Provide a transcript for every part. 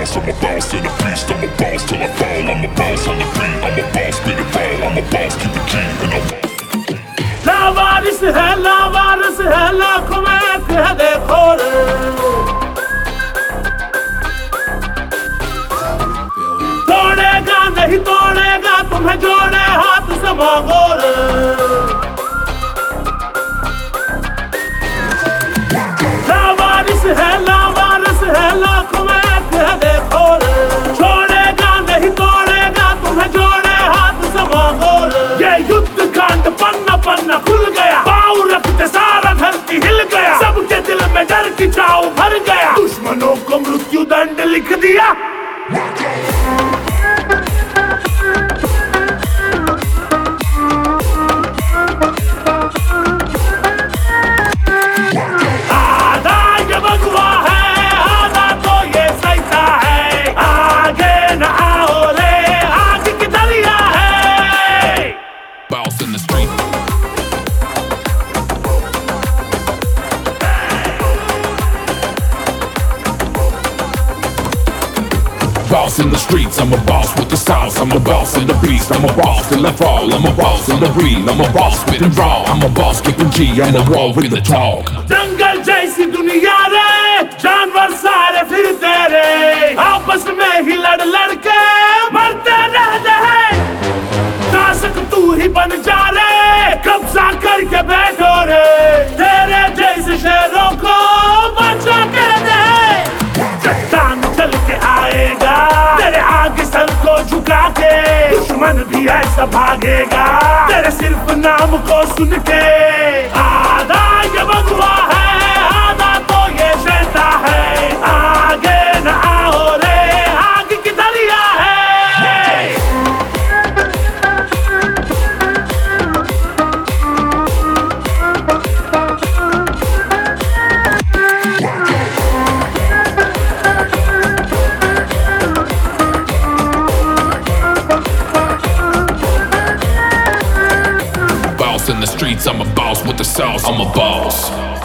boss, I'm a boss in the beast, I'm a boss till I fall. I'm a boss on the beat, I'm a boss, spit it ball. I'm a boss, keep it G, and I'm लावारिस है लाखों में एक है देखो रे तोड़ेगा नहीं तोड़ेगा तुम्हें जोड़े हाथ से मांगो रे लावारिस है लाखों में एक है देखो रे छोड़ेगा नहीं तोड़ेगा तुम्हें जोड़े हाथ से मांगो रे ये युद्ध कांड पन्ना पन्ना खुल गया पाँव रखते सारा धरती हिल गया सबके दिल में डर की छाव भर गया दुश्मनों को मृत्यु दंड लिख दिया Boss in the streets, I'm a boss with the sauce. I'm a boss in the beast, I'm a boss till I fall. I'm a boss in the real, I'm a boss spit and raw. I'm a boss kicking G on the wall with the talk. जंगल जैसी दुनिया रे जानवर सारे फिरते रे आपस में ही लड़ के मरते रहते हैं शासक तू ही बन जा रे कब्जा करके बैठो रे तेरे जैसे शेरों को बचा के दे चट्टान चल के आएगा तेरे आगे सर को झुका के दुश्मन भी ऐसा भागेगा तेरे सिर्फ नाम को सुन के आधा ये बगुआ है आधा तो ये शैता है आगे न आओ रे आग की दरिया है In the streets, I'm a boss with the sauce. I'm a boss.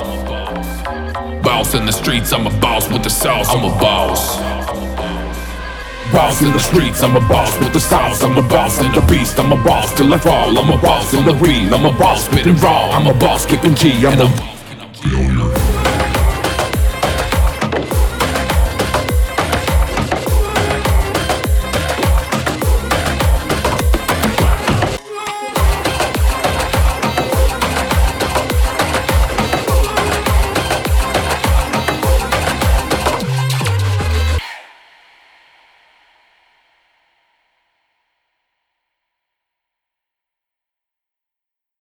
Boss in the streets, I'm a boss with the sauce. I'm a boss. Boss in the streets, I'm a boss with the sauce. I'm a boss in the beast, I'm a boss till I fall. I'm a boss in the real, I'm a boss spitting raw. I'm a boss kicking G, I'm a